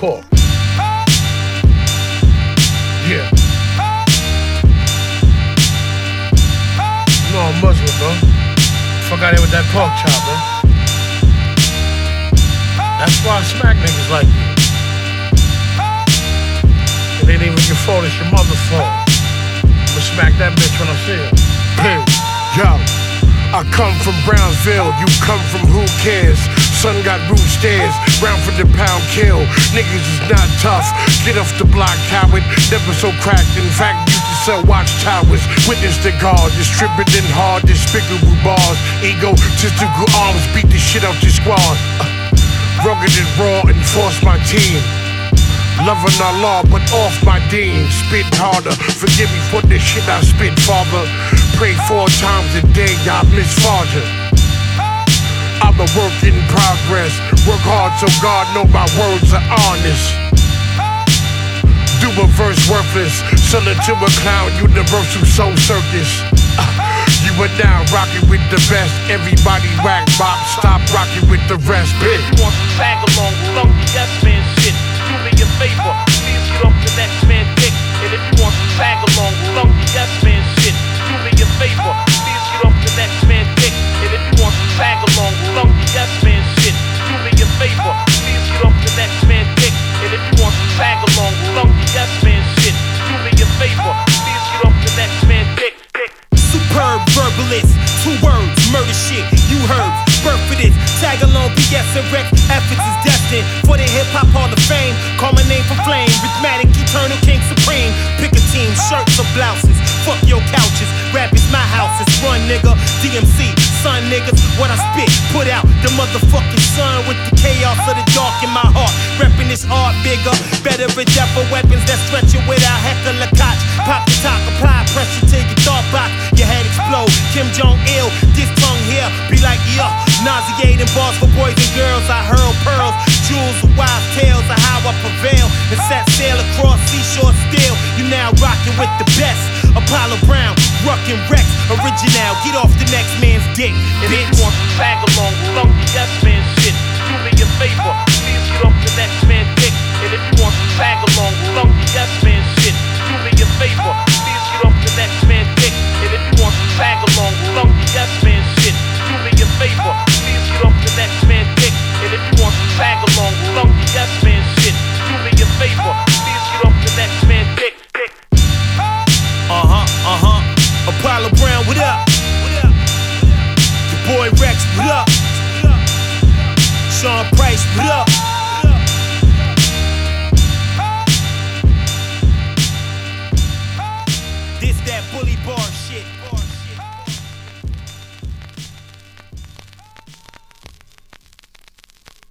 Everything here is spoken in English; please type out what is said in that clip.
pork. Yeah. You know I'm Muslim, bro. Fuck out here with that pork chop, man. That's why I smack niggas like you. It ain't even your fault, it's your mother's fault. I'ma smack that bitch when I see her. Hey, yo, I come from Brownsville, you come from who cares? Son got roof stairs, round for the pound kill. Niggas is not tough, get off the block, coward. Never so cracked, in fact, used to sell watchtowers. Witness the guard, distributing hard, despicable bars. Egotistical arms, beat the shit out your squad. Rugged and raw, enforce my team. Loving Allah, but off my deen. Spit harder, forgive me for the shit I spit, father. Pray 4 times a day, I miss father. I'm a work in progress. Work hard so God know my words are honest. Do a verse worthless, sell it to a clown, universal soul circus. You are now rocking with the best. Everybody whack bop, stop rocking with the rest, bitch. You want some tag along, funky yes man shit. Do me a favor, please get off the next man dick. And if you want some tag along, funky yes man shit. Do me a favor, please get off the next man dick. And if you want some tag along, funky yes man shit. Do me a favor, please get off the next man dick. And if you want some tag along, funky yes man shit. Do me a favor, please get off the next man dick. Superb verbalist, 2 words, murder shit, you heard, birth for this, tag along, BS and Rex, efforts is destined for the hip-hop hall of fame, call my name for flame, rhythmatic, eternal, king supreme, pick a team, shirts or blouses, fuck your couches, rap is my house, it's run nigga, DMC, son niggas, what I spit, put out the motherfucking sun with the chaos of the dark in my heart, reppin' this art bigger, better reject for weapons that stretch you without heckle a cotch, pop the top, apply pressure to your thought box, your head explode, Kim Jong-il, this tongue here be like, yeah, nauseating bars for boys and girls, I hurl pearls, jewels of wild tales of how I prevail, and set sail across seashore still, you now rockin' with the best, Apollo Brown, Ruck and Rex, original, get off the next man's dick, and bitch. If you want some tag along, funky yes man shit, do me a favor, please get off the next man's dick, and if you want some tag along, funky yes man shit, do me a favor, please get off the next man's dick, and if you want some tag along, funky yes man shit, do me a favor, please get off the next man's dick, and if you want some tag along, funky yes man shit, do me a favor, please get off the next man's dick. Apollo Brown, what up? Your boy Rex, what up? Sean Price, what up?